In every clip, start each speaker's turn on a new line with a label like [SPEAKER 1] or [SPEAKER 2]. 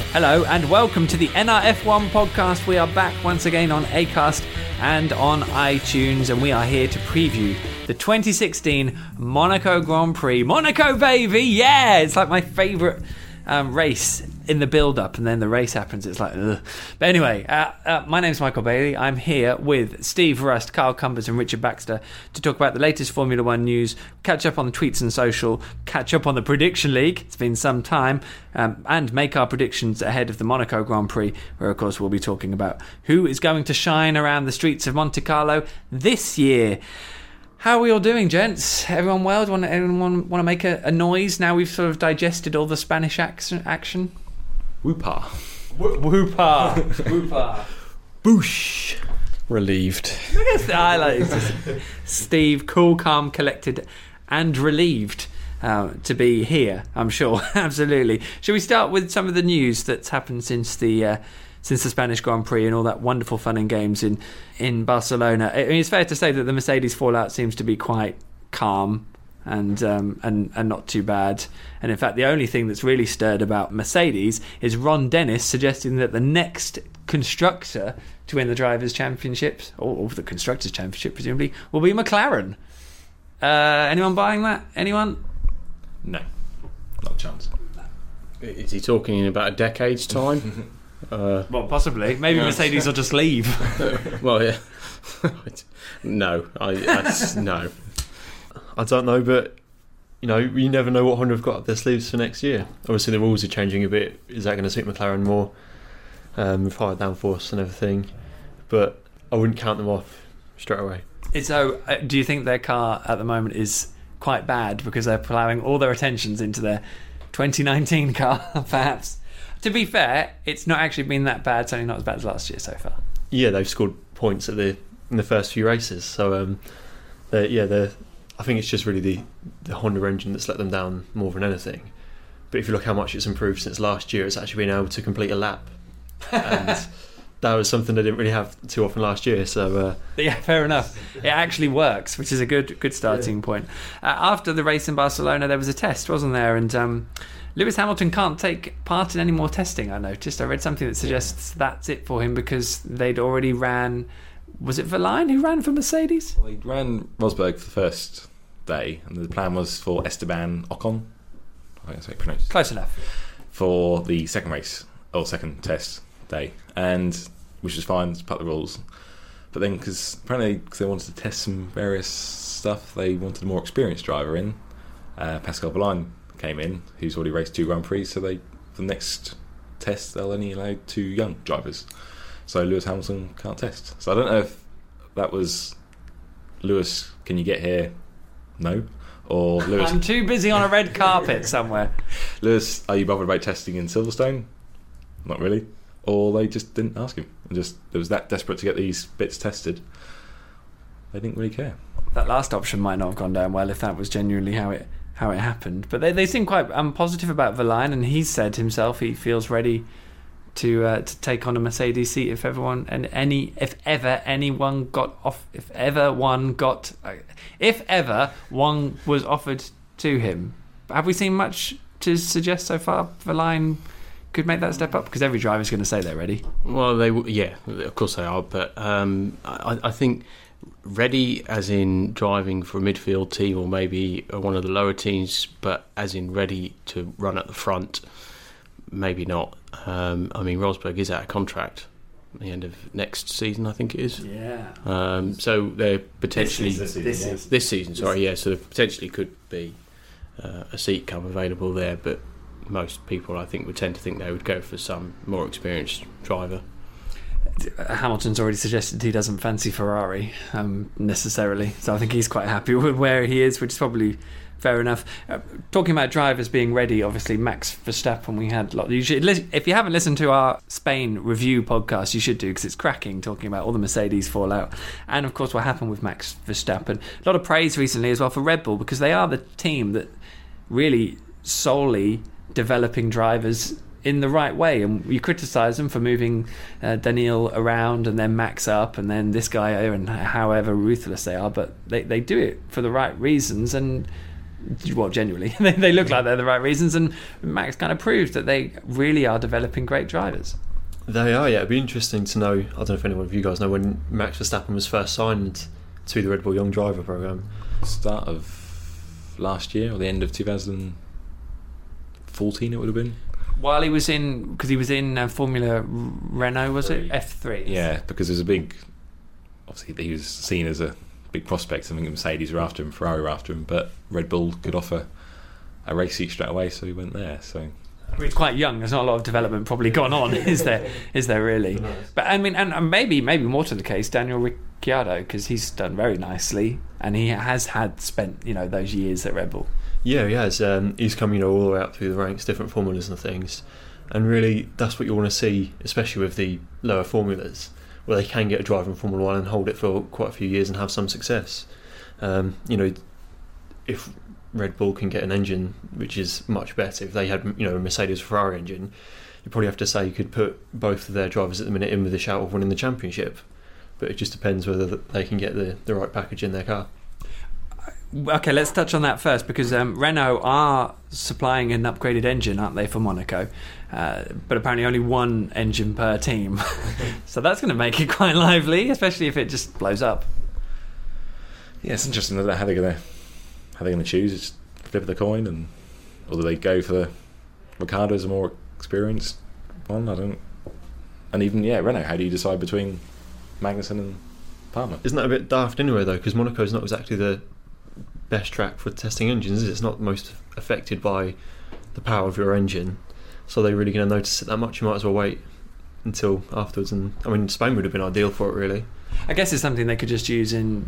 [SPEAKER 1] Hello and welcome to the NRF1 podcast. We are back once again on Acast and on iTunes, and we are here to preview the 2016 Monaco Grand Prix. Monaco, baby! Yeah! It's like my favourite race in the build-up, and then the race happens. It's like, ugh. But anyway, my name's Michael Bailey. I'm here with Steve Rust, Carl Cumbers and Richard Baxter to talk about the latest Formula One news, catch up on the tweets and social, catch up on the Prediction League. It's been some time. And make our predictions ahead of the Monaco Grand Prix, where of course we'll be talking about who is going to shine around the streets of Monte Carlo this year. How are we all doing, gents? Everyone well? Anyone want to make a noise now we've sort of digested all the Spanish action?
[SPEAKER 2] Whoopah.
[SPEAKER 1] Whoopah. Whoopah.
[SPEAKER 2] Boosh. Relieved.
[SPEAKER 1] Look at the highlights. Steve, cool, calm, collected and relieved to be here, I'm sure. Absolutely. Shall we start with some of the news that's happened since the Spanish Grand Prix and all that wonderful fun and games in Barcelona? I mean, it's fair to say that the Mercedes fallout seems to be quite calm and not too bad. And in fact, the only thing that's really stirred about Mercedes is Ron Dennis suggesting that the next constructor to win the Drivers' Championships, or the Constructors' Championship presumably, will be McLaren. Anyone buying that? Anyone?
[SPEAKER 2] No, not a chance.
[SPEAKER 3] Is he talking in about a decade's time?
[SPEAKER 1] Well, possibly. Maybe Mercedes will just leave.
[SPEAKER 3] Well, yeah. No, no.
[SPEAKER 2] I don't know, but you never know what Honda have got up their sleeves for next year. Obviously, the rules are changing a bit. Is that going to suit McLaren more with higher downforce and everything? But I wouldn't count them off straight away.
[SPEAKER 1] So, do you think their car at the moment is quite bad because they're ploughing all their attentions into their 2019 car, perhaps? To be fair, it's not actually been that bad. It's only not as bad as last year so far.
[SPEAKER 2] Yeah, they've scored points in the first few races. So, I think it's just really the Honda engine that's let them down more than anything. But if you look how much it's improved since last year, it's actually been able to complete a lap. And that was something they didn't really have too often last year. So
[SPEAKER 1] yeah, fair enough. It actually works, which is a good starting point. After the race in Barcelona, there was a test, wasn't there? And Lewis Hamilton can't take part in any more testing, I noticed. I read something that suggests that's it for him because they'd already ran... Was it Verlaine who ran for Mercedes?
[SPEAKER 4] Well, he ran Rosberg for the first day, and the plan was for Esteban Ocon, I think that's how you pronounce it,
[SPEAKER 1] Close enough.
[SPEAKER 4] for the second race, or second test day, and which was fine, it's part of the rules. But then, because they wanted to test some various stuff, they wanted a more experienced driver in. Pascal Verlaine came in, who's already raced 2 Grand Prix, so for the next test they'll only allow 2 young drivers. So Lewis Hamilton can't test. So I don't know if that was Lewis, can you get here? No. Or Lewis,
[SPEAKER 1] I'm too busy on a red carpet somewhere.
[SPEAKER 4] Lewis, are you bothered about testing in Silverstone? Not really. Or they just didn't ask him. And just they was that desperate to get these bits tested. They didn't really care.
[SPEAKER 1] That last option might not have gone down well if that was genuinely how it happened. But they seem quite positive about Verlaine, and he said himself he feels ready to take on a Mercedes seat if ever one was offered to him. Have we seen much to suggest so far Verlaine could make that step up? Because every driver's going to say they're ready.
[SPEAKER 3] Well, of course they are. But I think ready as in driving for a midfield team or maybe one of the lower teams, but as in ready to run at the front, maybe not. I mean, Rosberg is out of contract at the end of next season, I think it is.
[SPEAKER 1] Yeah.
[SPEAKER 3] So they're potentially
[SPEAKER 1] this season.
[SPEAKER 3] So there potentially could be a seat come available there, but most people, I think, would tend to think they would go for some more experienced driver.
[SPEAKER 1] Hamilton's already suggested he doesn't fancy Ferrari necessarily, so I think he's quite happy with where he is, which is probably fair enough. Talking about drivers being ready, obviously Max Verstappen, we had a lot. If you haven't listened to our Spain review podcast, you should do, because it's cracking, talking about all the Mercedes fallout and of course what happened with Max Verstappen. A lot of praise recently as well for Red Bull, because they are the team that really solely developing drivers in the right way, and you criticise them for moving Daniil around and then Max up and then this guy and however ruthless they are, but they do it for the right reasons, and Well, genuinely, they look like they're the right reasons, and Max kind of proves that they really are developing great drivers.
[SPEAKER 2] They are, yeah. It'd be interesting to know, I don't know if anyone of you guys know, when Max Verstappen was first signed to the Red Bull Young Driver Programme.
[SPEAKER 4] Start of last year, or the end of 2014 it would have been.
[SPEAKER 1] While he was in Formula Renault, was it? F3.
[SPEAKER 4] Yeah, because there's a big... Obviously, he was seen as a big prospect. I think Mercedes were after him, Ferrari were after him, but Red Bull could offer a race seat straight away, so he went there. So
[SPEAKER 1] he's quite young. There's not a lot of development probably gone on, is there? Is there really? But I mean, and maybe more to the case, Daniel Ricciardo, because he's done very nicely, and he has spent those years at Red Bull.
[SPEAKER 2] Yeah, he has. He's come all the way up through the ranks, different formulas and things, and really that's what you want to see, especially with the lower formulas, where they can get a driver in Formula 1 and hold it for quite a few years and have some success. If Red Bull can get an engine which is much better, if they had a Mercedes Ferrari engine, you probably have to say you could put both of their drivers at the minute in with a shout of winning the championship, but it just depends whether they can get the right package in their car.
[SPEAKER 1] Okay, let's touch on that first, because Renault are supplying an upgraded engine, aren't they, for Monaco? But apparently only one engine per team. So that's going to make it quite lively, especially if it just blows up.
[SPEAKER 4] Yeah, it's interesting how they're going to choose. Just flip of the coin, or do they go for the Ricciardo as a more experienced one? I don't. And even Renault. How do you decide between Magnussen and Palmer?
[SPEAKER 2] Isn't that a bit daft anyway, though? Because Monaco is not exactly the best track for testing engines, is it? It's not most affected by the power of your engine, so they're really going to notice it that much. You might as well wait until afterwards. And I mean, Spain would have been ideal for it, really.
[SPEAKER 1] I guess it's something they could just use in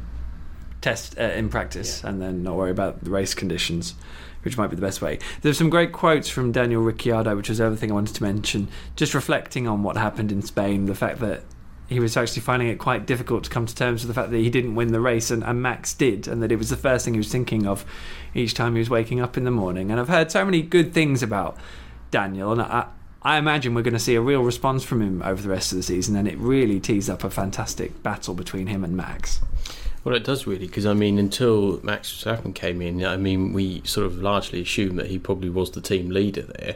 [SPEAKER 1] practice, and then not worry about the race conditions, which might be the best way. There's some great quotes from Daniel Ricciardo, which was the other thing I wanted to mention, just reflecting on what happened in Spain, the fact that he was actually finding it quite difficult to come to terms with the fact that he didn't win the race and Max did, and that it was the first thing he was thinking of each time he was waking up in the morning. And I've heard so many good things about Daniel, and I imagine we're going to see a real response from him over the rest of the season, and it really tees up a fantastic battle between him and Max.
[SPEAKER 3] Well, it does really, because I mean, until Max Verstappen came in, I mean, we sort of largely assumed that he probably was the team leader there,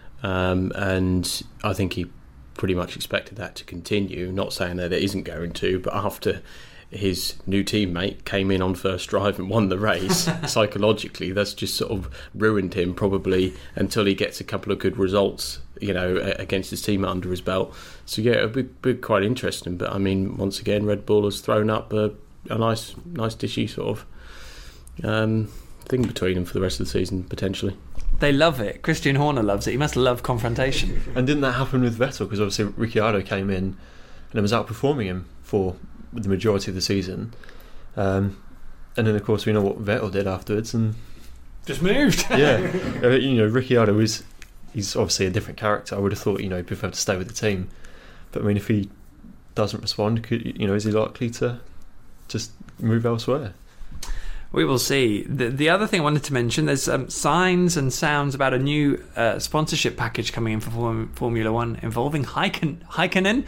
[SPEAKER 3] and I think he pretty much expected that to continue. Not saying that it isn't going to, but after his new teammate came in on first drive and won the race, psychologically that's just sort of ruined him probably until he gets a couple of good results, against his team under his belt. So yeah, it'll be quite interesting. But I mean, once again, Red Bull has thrown up a nice dishy sort of thing between them for the rest of the season, potentially.
[SPEAKER 1] They love it. Christian Horner loves it. He must love confrontation.
[SPEAKER 2] And didn't that happen with Vettel? Because obviously Ricciardo came in and was outperforming him for the majority of the season. And then, of course, we know what Vettel did afterwards. And
[SPEAKER 1] just moved.
[SPEAKER 2] Yeah. Ricciardo he's obviously a different character. I would have thought, he'd prefer to stay with the team. But, I mean, if he doesn't respond, is he likely to just move elsewhere?
[SPEAKER 1] We will see. The other thing I wanted to mention, there's signs and sounds about a new sponsorship package coming in for Formula 1 involving Heineken.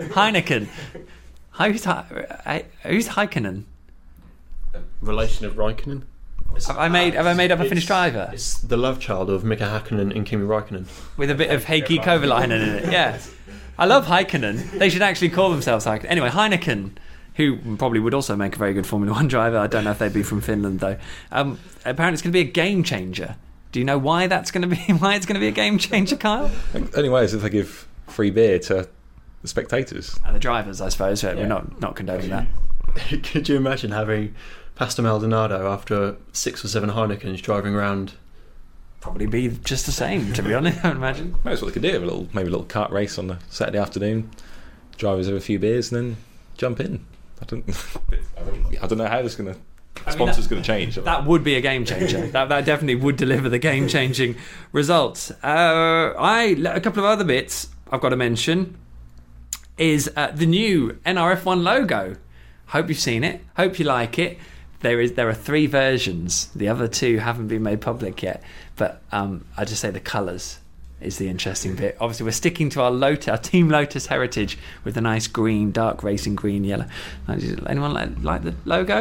[SPEAKER 1] Who's Heineken?
[SPEAKER 3] Relation of Raikkonen?
[SPEAKER 1] Have I made up a Finnish driver?
[SPEAKER 2] It's the love child of Mika Hakkinen and Kimi Raikkonen.
[SPEAKER 1] With a bit of Heikki Kovalainen in it, yeah. I love Heikkinen. They should actually call themselves Heikkinen. Anyway, Heineken, who probably would also make a very good Formula 1 driver. I don't know if they'd be from Finland, though. Apparently it's going to be a game changer. Do you know why it's going to be a game changer, Kyle?
[SPEAKER 4] The only way is if they give free beer to the spectators.
[SPEAKER 1] And the drivers, I suppose. We're not condoning that.
[SPEAKER 2] Could you imagine having Pastor Maldonado after 6 or 7 Heinekens driving around?
[SPEAKER 1] Probably be just the same, to be honest, I would imagine.
[SPEAKER 4] Maybe that's what they could do. Maybe a little kart race on a Saturday afternoon. Drivers have a few beers and then jump in. I don't know how this going to... Sponsor's going to change.
[SPEAKER 1] That would be a game changer. that definitely would deliver the game changing results. A couple of other bits I've got to mention is the new NRF1 logo. Hope you've seen it. Hope you like it. There are 3 versions. The other 2 haven't been made public yet. But I just say the colours is the interesting bit. Obviously, we're sticking to our Team Lotus heritage with the nice green, dark racing green, yellow. Anyone like the logo?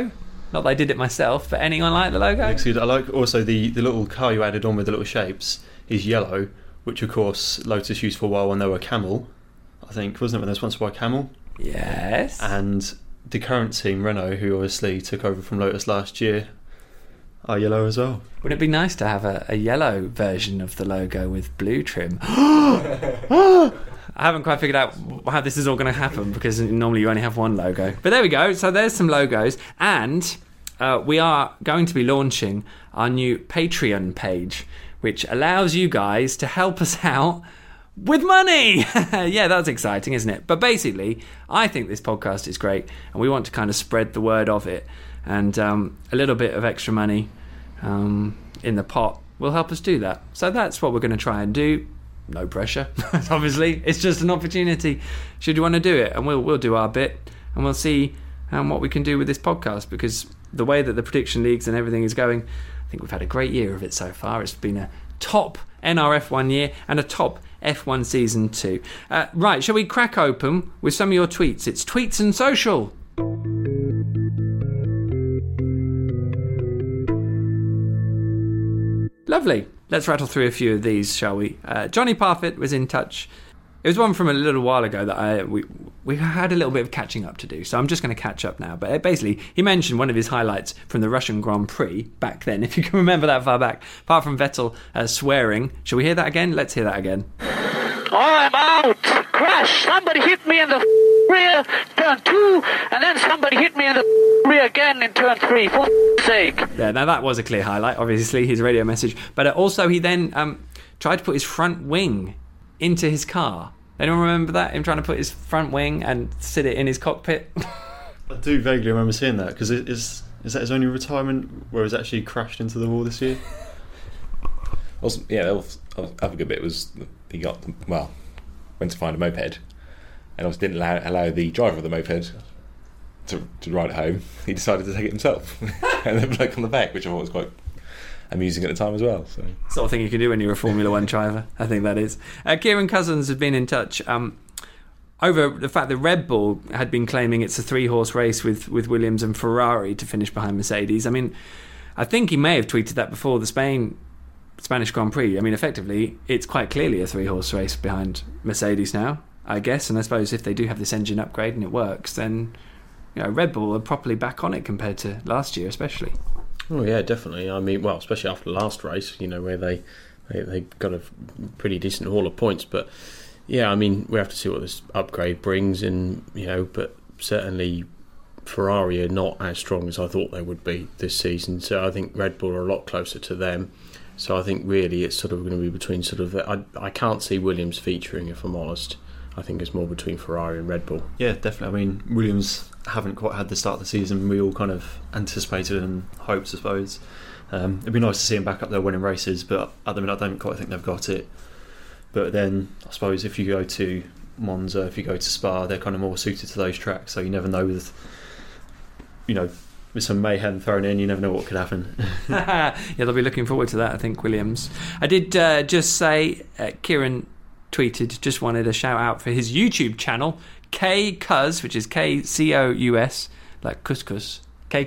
[SPEAKER 1] Not that I did it myself, but anyone like the logo?
[SPEAKER 2] I like also the little car you added on with the little shapes is yellow, which of course Lotus used for a while when they were Camel, I think, wasn't it, when they were sponsored by Camel?
[SPEAKER 1] Yes.
[SPEAKER 2] And the current team, Renault, who obviously took over from Lotus last year, are yellow as well.
[SPEAKER 1] Wouldn't it be nice to have a yellow version of the logo with blue trim? I haven't quite figured out how this is all going to happen, because normally you only have one logo. But there we go. So there's some logos. And we are going to be launching our new Patreon page, which allows you guys to help us out with money. Yeah, that's exciting, isn't it? But basically, I think this podcast is great, and we want to kind of spread the word of it. And a little bit of extra money in the pot will help us do that. So that's what we're going to try and do. No pressure, obviously. It's just an opportunity. Should you want to do it? And we'll do our bit, and we'll see what we can do with this podcast, because the way that the prediction leagues and everything is going, I think we've had a great year of it so far. It's been a top NRF1 year and a top F1 season 2. Right, shall we crack open with some of your tweets? It's Tweets and Social. Lovely. Let's rattle through a few of these, shall we? Johnny Parfitt was in touch. It was one from a little while ago that we had a little bit of catching up to do, so I'm just going to catch up now. But basically, he mentioned one of his highlights from the Russian Grand Prix back then, if you can remember that far back. Apart from Vettel swearing. Shall we hear that again? Let's hear that again.
[SPEAKER 5] I'm out! Crash! Somebody hit me in the rear, turn 2, and then somebody hit me in the rear again in turn 3, for sake.
[SPEAKER 1] Yeah, now that was a clear highlight, obviously, his radio message. But also he then tried to put his front wing into his car. Anyone remember that? Him trying to put his front wing and sit it in his cockpit?
[SPEAKER 2] I do vaguely remember seeing that, because is that his only retirement where he's actually crashed into the wall this year?
[SPEAKER 4] Also, yeah, the other good bit was he went to find a moped, and also didn't allow the driver of the moped to ride home. He decided to take it himself, and the bloke on the back, which I thought was quite amusing at the time as well. So
[SPEAKER 1] sort of thing you can do when you're a Formula One driver, I think that is. Kieran Cousins has been in touch over the fact that Red Bull had been claiming it's a 3-horse race with Williams and Ferrari to finish behind Mercedes. I mean, I think he may have tweeted that before the Spanish Grand Prix. I mean, effectively, it's quite clearly a 3-horse race behind Mercedes now, I guess. And I suppose if they do have this engine upgrade and it works, then Red Bull are properly back on it compared to last year, especially.
[SPEAKER 3] Oh yeah, definitely. I mean, well, especially after the last race, where they got a pretty decent haul of points. But yeah, I mean, we have to see what this upgrade brings, and but certainly Ferrari are not as strong as I thought they would be this season. So I think Red Bull are a lot closer to them. So I think really it's sort of going to be between I can't see Williams featuring, if I'm honest. I think it's more between Ferrari and Red Bull.
[SPEAKER 2] Yeah, definitely. I mean, Williams haven't quite had the start of the season we all kind of anticipated and hoped, I suppose. It'd be nice to see them back up there winning races, but at the minute I don't quite think they've got it. But then I suppose if you go to Monza, if you go to Spa, they're kind of more suited to those tracks, so you never know with some mayhem thrown in, you never know what could happen.
[SPEAKER 1] Yeah, they'll be looking forward to that, I think, Williams. I did just say Kieran tweeted, just wanted a shout out for his YouTube channel, KCuz, which is KCOUS, like couscous.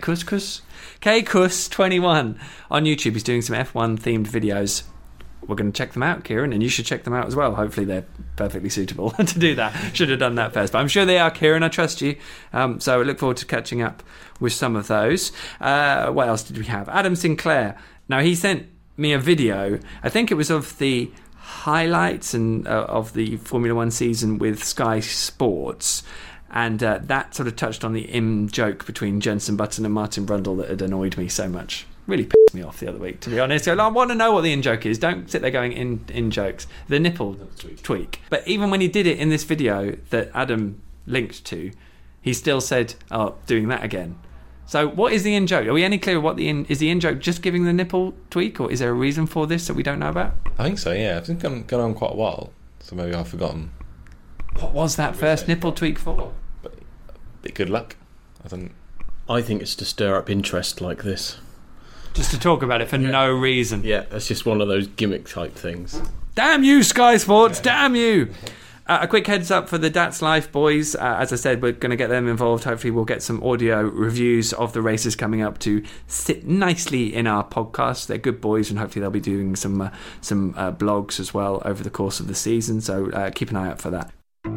[SPEAKER 1] KCus21 on YouTube. He's doing some F1 themed videos. We're going to check them out, Kieran, and you should check them out as well. Hopefully they're perfectly suitable to do that. Should have done that first, but I'm sure they are, Kieran. I trust you. So I look forward to catching up with some of those. What else did we have? Adam Sinclair. Now, he sent me a video. I think it was of the highlights and of the Formula One season with Sky Sports, and that sort of touched on the joke between Jenson Button and Martin Brundle that had annoyed me so much. Really pissed me off the other week, to be honest. I want to know what the in-joke is. Don't sit there going in-jokes. The nipple tweak. But even when he did it in this video that Adam linked to, he still said, doing that again. So what is the in-joke? Are we any clearer what is the in-joke just giving the nipple tweak, or is there a reason for this that we don't know about?
[SPEAKER 4] I think so, yeah. I think I'm going on quite a while, so maybe I've forgotten.
[SPEAKER 1] What was that first nipple tweak for?
[SPEAKER 4] But good luck.
[SPEAKER 3] I think it's to stir up interest like this.
[SPEAKER 1] Just to talk about it for no reason.
[SPEAKER 3] Yeah, that's just one of those gimmick type things.
[SPEAKER 1] Damn you, Sky Sports! Damn you! A quick heads up for the Dats Life boys. As I said, we're going to get them involved. Hopefully we'll get some audio reviews of the races coming up to sit nicely in our podcast. They're good boys, and hopefully they'll be doing some blogs as well over the course of the season. So keep an eye out for that.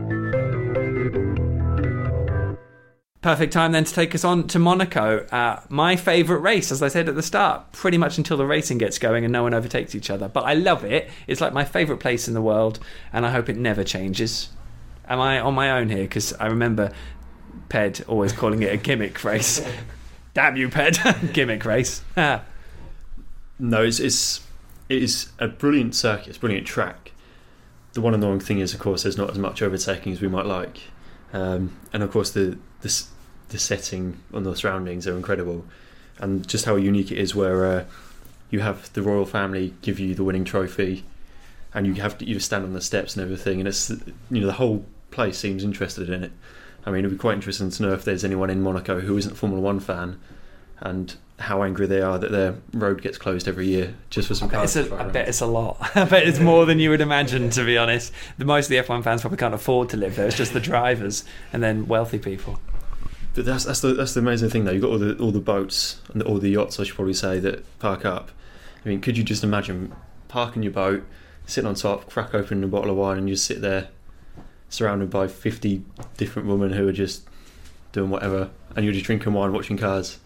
[SPEAKER 1] Perfect time then to take us on to Monaco. My favourite race, as I said at the start, pretty much until the racing gets going and no one overtakes each other. But I love it. It's like my favourite place in the world, and I hope it never changes. Am I on my own here? Because I remember Ped always calling it a gimmick race. Damn you, Ped. Gimmick race.
[SPEAKER 2] No, it is a brilliant circuit. It's a brilliant track. The one annoying thing is, of course, there's not as much overtaking as we might like. And of course, the setting on the surroundings are incredible, and just how unique it is, where you have the royal family give you the winning trophy, and you stand on the steps and everything, and it's, the whole place seems interested in it. I mean, it'd be quite interesting to know if there's anyone in Monaco who isn't a Formula 1 fan, and how angry they are that their road gets closed every year just for some cars.
[SPEAKER 1] I bet it's a lot. I bet it's more than you would imagine, to be honest. Most of the F1 fans probably can't afford to live there. It's just the drivers and then wealthy people.
[SPEAKER 2] But that's the amazing thing, though. You've got all the boats and all the yachts, I should probably say, that park up. I mean, could you just imagine parking your boat, sitting on top, crack open a bottle of wine, and you just sit there surrounded by 50 different women who are just doing whatever, and you're just drinking wine, watching cars?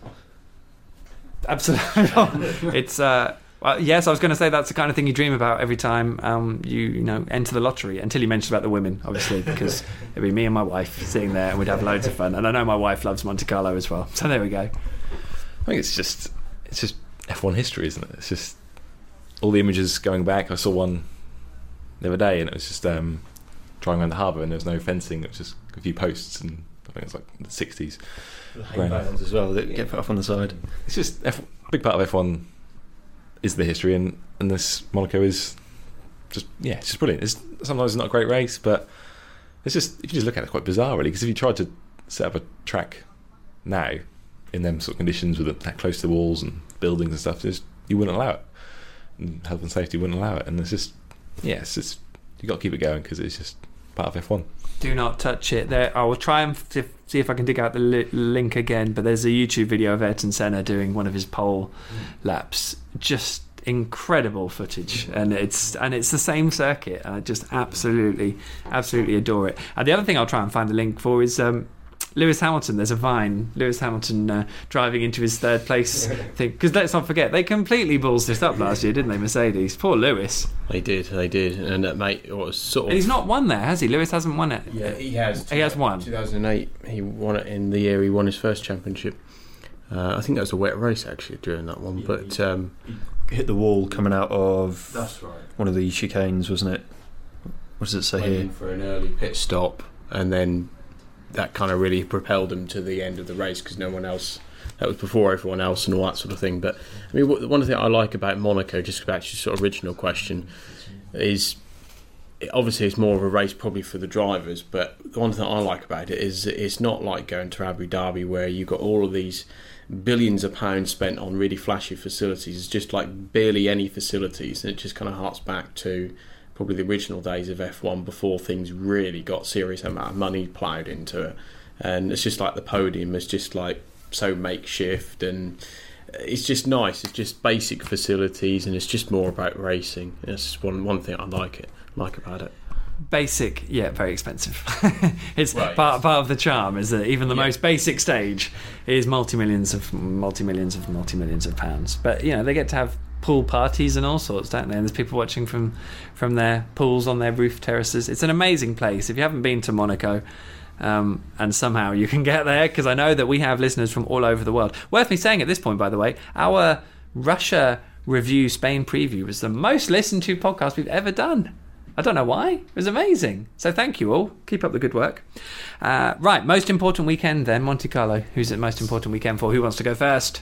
[SPEAKER 1] Absolutely. It's yes, I was going to say that's the kind of thing you dream about every time you enter the lottery, until you mentioned about the women, obviously, because it'd be me and my wife sitting there and we'd have loads of fun. And I know my wife loves Monte Carlo as well, so there we go.
[SPEAKER 4] I think it's just F1 history, isn't it? It's just all the images going back. I saw one the other day, and it was just driving around the harbour, and there was no fencing. It was just a few posts, and I think it's like the 60s.
[SPEAKER 2] Bands as well that get put up on the side.
[SPEAKER 4] It's just big part of F1 is the history, and this Monaco is it's just brilliant. Sometimes it's not a great race, but it's just, if you just look at it, it's quite bizarre, really. Because if you tried to set up a track now in them sort of conditions, with it that close to the walls and buildings and stuff, you wouldn't allow it, and health and safety wouldn't allow it. And it's just you've got to keep it going, because it's just part of F1.
[SPEAKER 1] Do not touch it. There, I will try and see if I can dig out the link again. But there's a YouTube video of Ayrton Senna doing one of his pole laps. Just incredible footage, and it's the same circuit. I just absolutely adore it. And the other thing I'll try and find the link for is Lewis Hamilton. There's a Vine, Lewis Hamilton driving into his third place thing. Because let's not forget, they completely balls this up last year, didn't they, Mercedes? Poor Lewis.
[SPEAKER 3] They did, and mate, was sort of.
[SPEAKER 1] And he's not won there, has he? Lewis hasn't won it.
[SPEAKER 3] Yeah, he has.
[SPEAKER 1] He has won.
[SPEAKER 3] 2008, he won it in the year he won his first championship. I think that was a wet race actually during that one, but
[SPEAKER 2] he hit the wall coming out of
[SPEAKER 3] that's right.
[SPEAKER 2] One of the chicanes, wasn't it? What does it say
[SPEAKER 3] Went
[SPEAKER 2] here?
[SPEAKER 3] in for an early pit stop, and then that kind of really propelled him to the end of the race, because no one else. That was before everyone else and all that sort of thing. But I mean, one thing I like about Monaco, just back to your sort of original question, is obviously it's more of a race probably for the drivers. But the one thing I like about it is it's not like going to Abu Dhabi, where you've got all of these billions of pounds spent on really flashy facilities. It's just like barely any facilities, and it just kind of harks back to probably the original days of F1 before things really got serious amount of money ploughed into it. And it's just like the podium is just like so makeshift, and it's just nice. It's just basic facilities, and it's just more about racing. It's one thing I like about it.
[SPEAKER 1] Basic, yeah, very expensive. It's
[SPEAKER 3] right.
[SPEAKER 1] part of the charm is that even the most basic stage is multi-millions of pounds. But they get to have pool parties and all sorts, don't they? And there's people watching from their pools on their roof terraces. It's an amazing place. If you haven't been to Monaco, and somehow you can get there, because I know that we have listeners from all over the world. Worth me saying at this point, by the way, our Russia review, Spain preview was the most listened to podcast we've ever done. I don't know why. It was amazing. So thank you all. Keep up the good work. Right, most important weekend then, Monte Carlo. Who's it most important weekend for? Who wants to go first?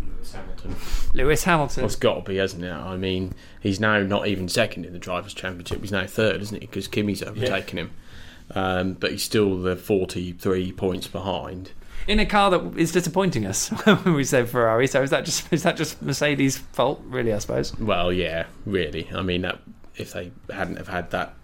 [SPEAKER 1] Lewis Hamilton.
[SPEAKER 3] Well, it's got to be, hasn't it? I mean, he's now not even second in the Drivers' Championship. He's now third, isn't he? Because Kimi's overtaken him. But he's still the 43 points behind.
[SPEAKER 1] In a car that is disappointing us when we said Ferrari. So is that just Mercedes' fault, really, I suppose?
[SPEAKER 3] Well, yeah, really. I mean, if they hadn't have had that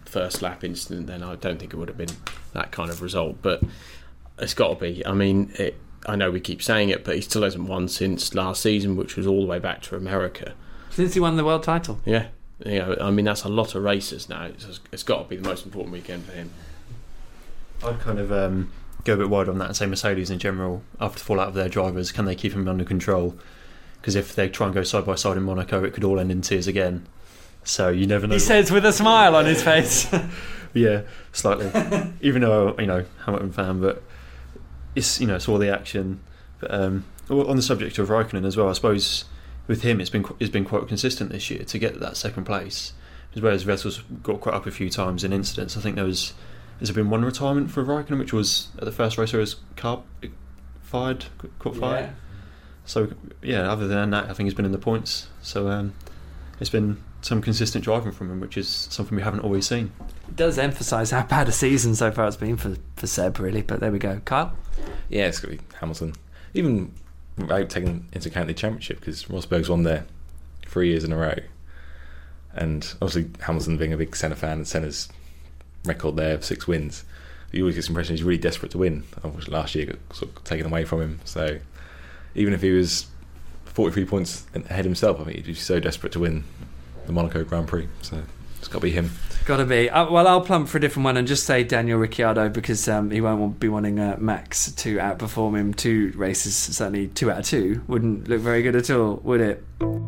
[SPEAKER 3] first lap incident, then I don't think it would have been that kind of result. But it's got to be. I mean, I know we keep saying it, but he still hasn't won since last season, which was all the way back to America.
[SPEAKER 1] Since he won the world title.
[SPEAKER 3] Yeah. I mean, that's a lot of races now. It's got to be the most important weekend for him.
[SPEAKER 2] I'd kind of go a bit wide on that and say Mercedes in general, after the fallout of their drivers, can they keep him under control? Because if they try and go side by side in Monaco, it could all end in tears again. So you never know.
[SPEAKER 1] He says with a smile on his face.
[SPEAKER 2] Yeah, slightly. Even though, Hamilton fan, but it's all the action. But on the subject of Raikkonen as well, I suppose with him it's been quite consistent this year to get that second place. As well as Vettel's got caught up a few times in incidents. I think has there been one retirement for Raikkonen, which was at the first race where his car caught fire.
[SPEAKER 1] Yeah.
[SPEAKER 2] So yeah, other than that, I think he's been in the points. So it's been some consistent driving from him, which is something we haven't always seen.
[SPEAKER 1] It does emphasise how bad a season so far it's been for Seb, really. But there we go, Kyle.
[SPEAKER 4] Yeah, it's going to be Hamilton. Even without taking into account the championship, because Rosberg's won there 3 years in a row, and obviously Hamilton being a big Senna fan, and Senna's record there of 6 wins, you always get the impression he's really desperate to win. Which last year got sort of taken away from him. So even if he was 43 points ahead himself, I think he'd be so desperate to win the Monaco Grand Prix. So it's got to be him.
[SPEAKER 1] Got to be. Well, I'll plump for a different one and just say Daniel Ricciardo, because he won't be wanting Max to outperform him 2 races. Certainly 2 out of 2 wouldn't look very good at all, would it?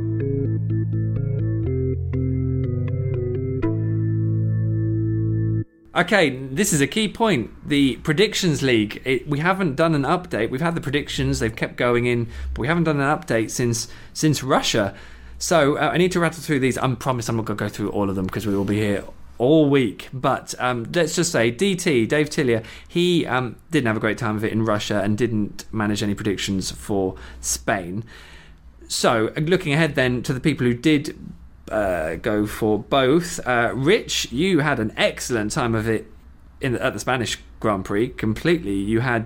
[SPEAKER 1] Okay, this is a key point. The Predictions League. We haven't done an update. We've had the predictions. They've kept going in, but we haven't done an update since Russia. So I need to rattle through these. I promise I'm not going to go through all of them because we will be here all week. But let's just say DT, Dave Tillier, he didn't have a great time of it in Russia and didn't manage any predictions for Spain. So looking ahead then to the people who did go for both. Rich, you had an excellent time of it at the Spanish Grand Prix. Completely. You had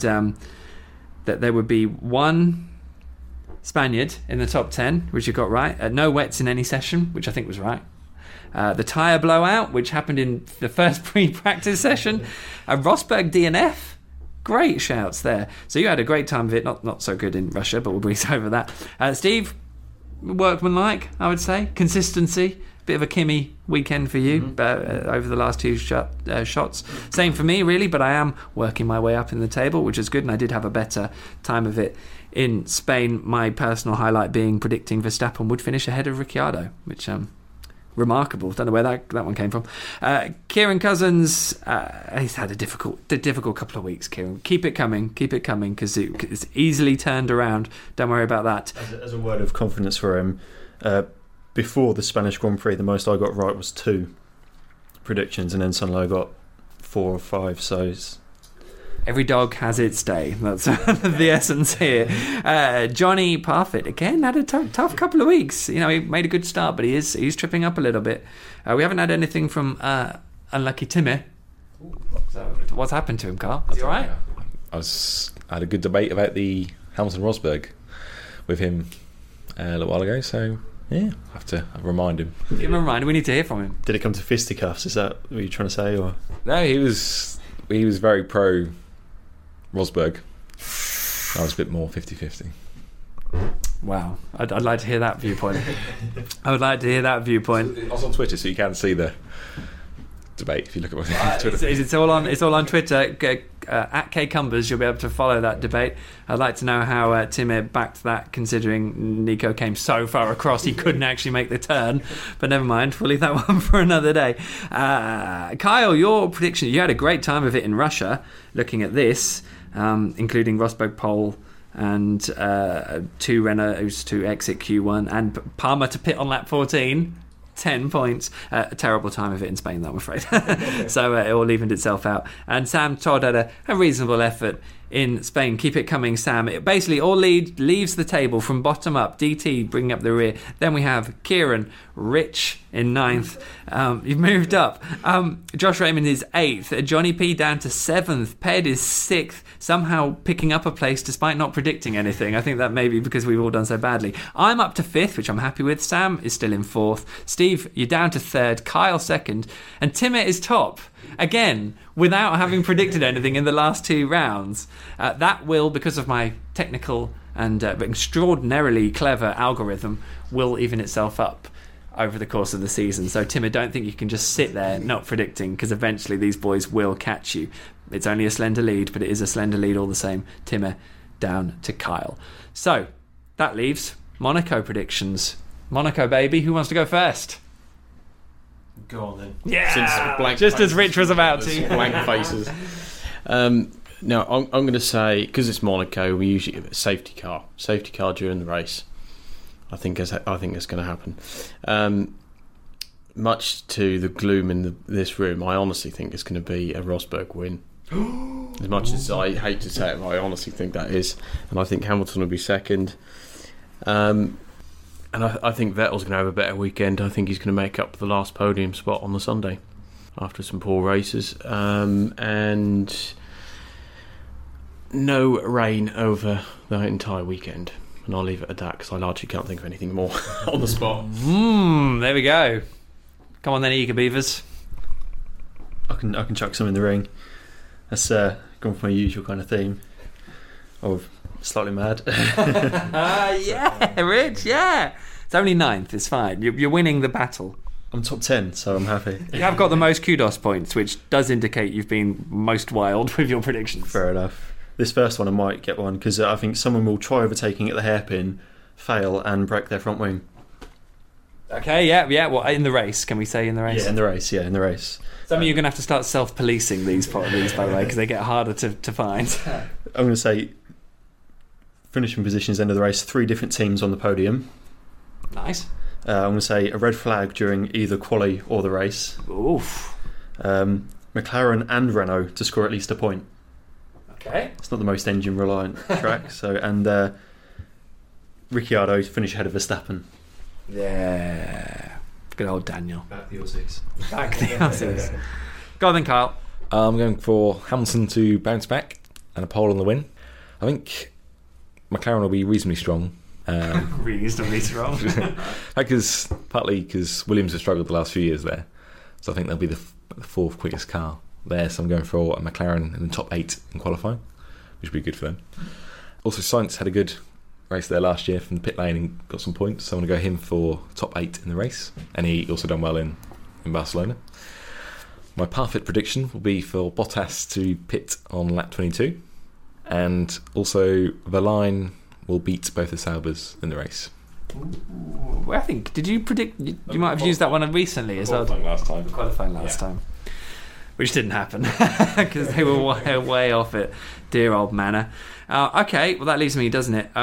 [SPEAKER 1] that there would be one Spaniard in the top 10, which you got right. No wets in any session, which I think was right. The tyre blowout, which happened in the first pre-practice session. Rosberg DNF. Great shouts there. So you had a great time of it. Not so good in Russia, but we'll breeze over that. Steve, workmanlike, I would say. Consistency. Bit of a Kimi weekend for you over the last 2 shots. Same for me, really, but I am working my way up in the table, which is good, and I did have a better time of it in Spain. My personal highlight being predicting Verstappen would finish ahead of Ricciardo, which remarkable. Don't know where that one came from. Kieran Cousins, he's had a difficult couple of weeks, Kieran. Keep it coming, because it's easily turned around. Don't worry about that.
[SPEAKER 2] As a word of confidence for him, before the Spanish Grand Prix, the most I got right was 2 predictions, and then suddenly I got 4 or 5, so it's...
[SPEAKER 1] Every dog has its day. That's the essence here. Johnny Parfitt, again, had a tough couple of weeks. He made a good start, but he's tripping up a little bit. We haven't had anything from Unlucky Timmy. What's happened to him, Carl? Is he all right?
[SPEAKER 4] I had a good debate about the Hamilton-Rosberg with him a little while ago, so... yeah, I have to remind him.
[SPEAKER 1] Give him a reminder. We need to hear from him.
[SPEAKER 2] Did it come to fisticuffs? Is that what you're trying to say? Or
[SPEAKER 4] no, he was very pro Rosberg. I was a bit more 50-50.
[SPEAKER 1] Wow, I'd like to hear that viewpoint. I would like to hear that viewpoint.
[SPEAKER 4] I was on Twitter, so you can see the debate if you look at my Twitter.
[SPEAKER 1] It's all on Twitter. At K Cumbers, you'll be able to follow that debate. I'd like to know how Tim backed that, considering Nico came so far across he couldn't actually make the turn. But never mind, we'll leave that one for another day. Kyle, your prediction, you had a great time of it in Russia, looking at this, including Rosberg pole and 2 Renaults to exit Q1 and Palmer to pit on lap 14. 10 points. A terrible time of it in Spain, though, I'm afraid. So it all evened itself out. And Sam Todd had a reasonable effort in Spain. Keep it coming, Sam. It basically all leaves the table from bottom up. DT bringing up the rear. Then we have Kieran, Rich in 9th. You've moved up. Josh Raymond is 8th. Johnny P down to 7th. Ped is 6th. Somehow picking up a place despite not predicting anything. I think that may be because we've all done so badly. I'm up to 5th, which I'm happy with. Sam is still in 4th. Steve Steve, you're down to third. Kyle second, and Timmer is top again without having predicted anything in the last 2 rounds. That will, because of my technical and extraordinarily clever algorithm, will even itself up over the course of the season. So Timmer, don't think you can just sit there not predicting, because eventually these boys will catch you. It's only a slender lead, but it is a slender lead all the same. Timmer down to Kyle. So that leaves Monaco predictions. Monaco, baby, who wants to go first?
[SPEAKER 3] Go on then.
[SPEAKER 1] Yeah, just as Rich was about to.
[SPEAKER 3] Blank faces. No, I'm going to say, because it's Monaco, we usually have a safety car during the race. I think it's going to happen. Much to the gloom in this room, I honestly think it's going to be a Rosberg win. As much as I hate to say it, I honestly think that is, and I think Hamilton will be second. And I think Vettel's going to have a better weekend. I think he's going to make up the last podium spot on the Sunday after some poor races. And no rain over the entire weekend. And I'll leave it at that, because I largely can't think of anything more on the spot.
[SPEAKER 1] There we go. Come on then, Eager Beavers.
[SPEAKER 2] I can chuck some in the ring. That's gone for my usual kind of theme of slightly mad.
[SPEAKER 1] Yeah, Rich, yeah. It's only 9th, it's fine. You're winning the battle.
[SPEAKER 2] I'm top 10, so I'm happy.
[SPEAKER 1] You have got the most kudos points, which does indicate you've been most wild with your predictions.
[SPEAKER 2] Fair enough. This first one I might get one, because I think someone will try overtaking at the hairpin, fail, and break their front wing.
[SPEAKER 1] Okay, yeah. Well, in the race, can we say in the race?
[SPEAKER 2] Yeah, in the race.
[SPEAKER 1] Some of you are going to have to start self-policing these, by the way, because they get harder to find.
[SPEAKER 2] I'm going to say finishing positions end of the race, 3 different teams on the podium.
[SPEAKER 1] Nice.
[SPEAKER 2] I'm going to say a red flag during either quali or the race.
[SPEAKER 1] Oof.
[SPEAKER 2] McLaren and Renault to score at least a point.
[SPEAKER 1] Okay.
[SPEAKER 2] It's not the most engine reliant track. And Ricciardo to finish ahead of Verstappen.
[SPEAKER 1] Yeah. Good old Daniel.
[SPEAKER 2] Back the Aussies.
[SPEAKER 1] Go on then, Kyle.
[SPEAKER 4] I'm going for Hamilton to bounce back and a pole on the win. I think McLaren will be reasonably strong.
[SPEAKER 1] Reasonably strong.
[SPEAKER 4] Partly because Williams has struggled the last few years there. So I think they'll be the 4th quickest car there. So I'm going for a McLaren in the top 8 in qualifying, which would be good for them. Also, Sainz had a good race there last year from the pit lane and got some points. So I'm going to go him for top 8 in the race. And he also done well in Barcelona. My perfect prediction will be for Bottas to pit on lap 22. And also Verlaine will beat both the Saubers in the race.
[SPEAKER 1] Ooh, I think, did you predict, you might have used that one recently as well. Qualifying last time. Which didn't happen, because they were way off it. Dear old Manor. Okay, well that leaves me, doesn't it?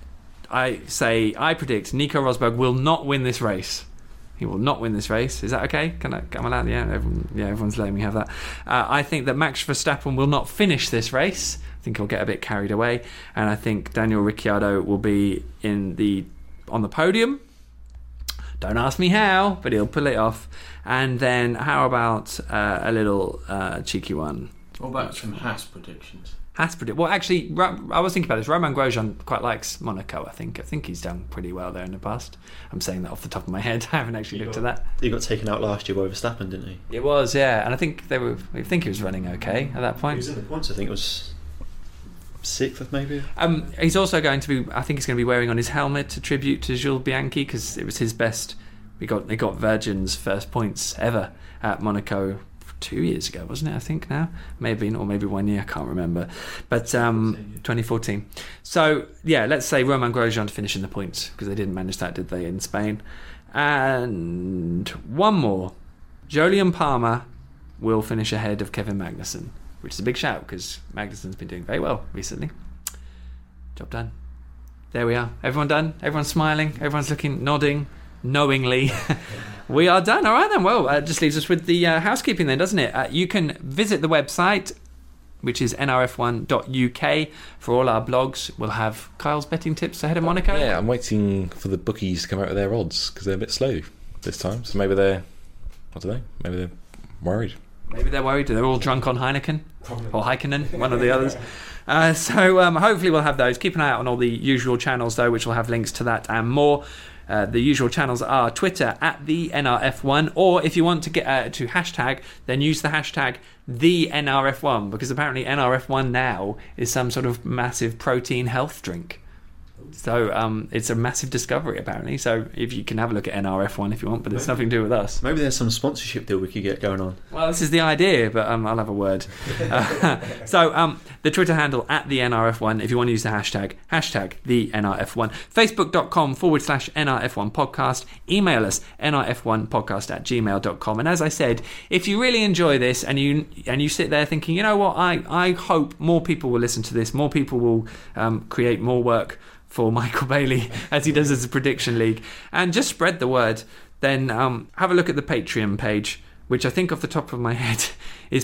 [SPEAKER 1] I predict Nico Rosberg will not win this race. He will not win this race. Is that okay? Can I come out? Yeah, everyone's letting me have that. I think that Max Verstappen will not finish this race. I think he'll get a bit carried away, and I think Daniel Ricciardo will be on the podium. Don't ask me how, but he'll pull it off. And then how about a little cheeky one?
[SPEAKER 3] What about some Haas predictions?
[SPEAKER 1] Well, actually, I was thinking about this. Romain Grosjean quite likes Monaco. I think he's done pretty well there in the past. I'm saying that off the top of my head. I haven't actually looked at that.
[SPEAKER 2] He got taken out last year by Verstappen, didn't he?
[SPEAKER 1] It was, yeah. And I think he was running okay at that point.
[SPEAKER 2] He was in the points. I think it was 6th, maybe.
[SPEAKER 1] He's also going to be. I think he's going to be wearing on his helmet a tribute to Jules Bianchi, because it was his best. They got Virgin's first points ever at Monaco 2 years ago, wasn't it? I think now maybe, or maybe 1 year, I can't remember, but 2014. So yeah, let's say Romain Grosjean to finish in the points, because they didn't manage that, did they, in Spain? And one more, Jolyon Palmer will finish ahead of Kevin Magnussen, which is a big shout, because Magnussen's been doing very well recently. Job done. There we are. Everyone done? Everyone's smiling? Everyone's looking, nodding knowingly. We are done. All right then. Well, it just leaves us with the housekeeping then, doesn't it? You can visit the website, which is nrf1.uk, for all our blogs. We'll have Kyle's betting tips ahead of Monaco.
[SPEAKER 4] Yeah, I'm waiting for the bookies to come out with their odds, because they're a bit slow this time. So maybe they're, I don't know, maybe they're worried.
[SPEAKER 1] Maybe they're worried. They're all drunk on Heineken. Or Heikkinen, one of the others. So hopefully we'll have those. Keep an eye out on all the usual channels, though, which will have links to that and more. The usual channels are Twitter at the NRF1, or if you want to get to hashtag, then use the hashtag the NRF1, because apparently NRF1 now is some sort of massive protein health drink. So it's a massive discovery apparently. So if you can have a look at NRF1 if you want, but it's nothing to do with us.
[SPEAKER 2] Maybe there's some sponsorship deal we could get going on.
[SPEAKER 1] Well, this is the idea, but I'll have a word. So the Twitter handle at the NRF1 if you want to use the hashtag the NRF1. Facebook.com/NRF1 podcast. Email us nrf1podcast@gmail.com. And as I said, if you really enjoy this and you sit there thinking, you know what, I hope more people will listen to this, more people will create more work for Michael Bailey as he does as a prediction league, and just spread the word, then have a look at the Patreon page, which I think off the top of my head is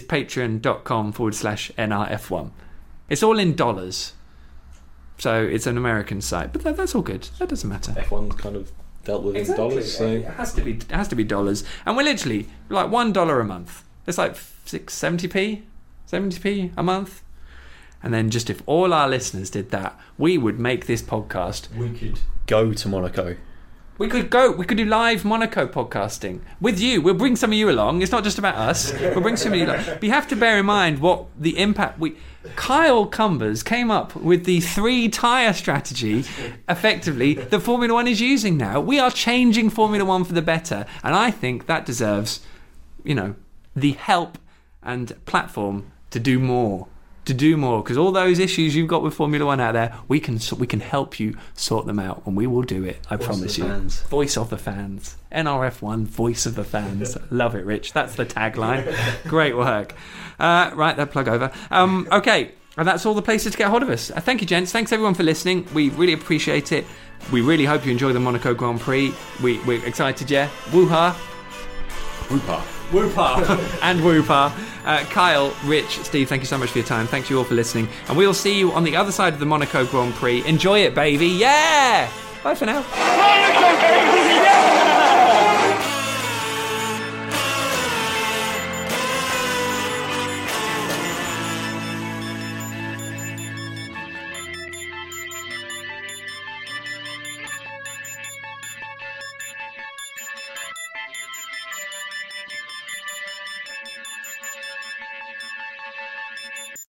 [SPEAKER 1] patreon.com/NRF1. It's all in dollars, so it's an American site, but that's all good. That doesn't matter.
[SPEAKER 4] F1's kind of dealt with in dollars, so
[SPEAKER 1] it has to be dollars, and we're literally like $1 a month. It's like 70p a month. And then just if all our listeners did that, we would make this podcast.
[SPEAKER 2] We could go to Monaco.
[SPEAKER 1] We could do live Monaco podcasting with you. We'll bring some of you along. It's not just about us. We'll bring some of you along. But you have to bear in mind what the impact Kyle Cumbers came up with the 3-tyre strategy, effectively, that Formula One is using now. We are changing Formula One for the better. And I think that deserves, the help and platform to do more. Because all those issues you've got with Formula One out there, we can help you sort them out, and we will do it. I promise you.
[SPEAKER 2] Fans.
[SPEAKER 1] Voice of the fans. NRF1, voice of the fans. Love it, Rich. That's the tagline. Great work. Right, that plug over. Okay, and that's all the places to get hold of us. Thank you, gents. Thanks everyone for listening. We really appreciate it. We really hope you enjoy the Monaco Grand Prix. We're excited, yeah. Woo-ha.
[SPEAKER 4] Whoopah.
[SPEAKER 1] Whoopah and whoopah. Kyle, Rich, Steve, thank you so much for your time. Thank you all for listening, and we'll see you on the other side of the Monaco Grand Prix. Enjoy it, baby. Yeah. Bye for now.
[SPEAKER 5] Monaco, baby!